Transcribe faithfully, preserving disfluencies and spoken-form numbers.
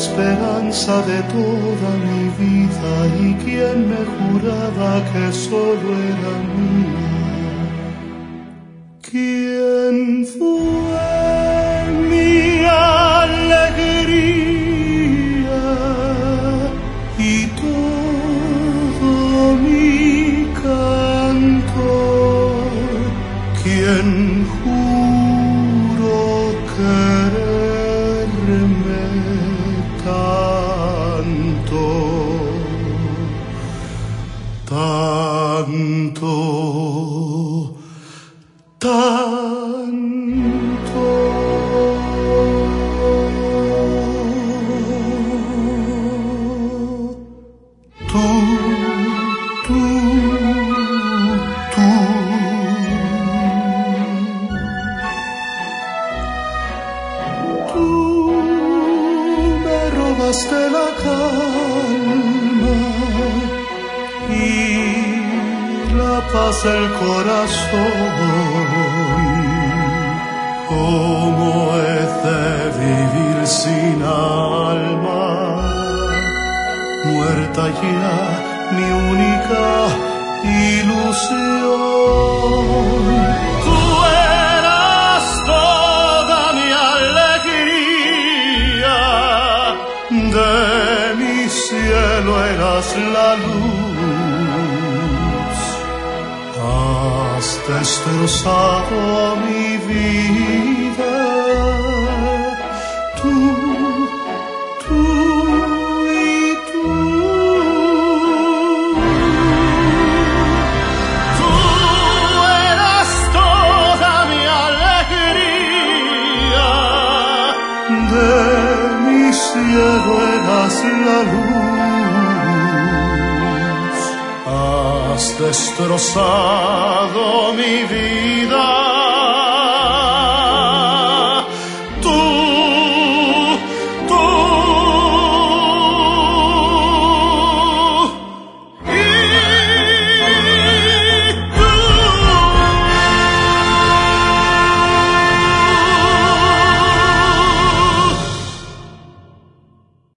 esperanza de toda mi vida y quien me juraba que solo era mía. ¿Quién fue mi alegría y todo mi canto? ¿Quién juró quererme tanto, tanto, tanto? Tú, tú, tú. Tú me robaste la calma y la paz del corazón. ¿Cómo he de vivir sin alma? Muerta ya mi única ilusión. Tú eras toda mi alegría, de mi cielo eras la luz. Has destrozado mi vida, tú, tú y tú. Tú eras toda mi alegría, de mi cielo eras la luz. Has destrozado mi vida.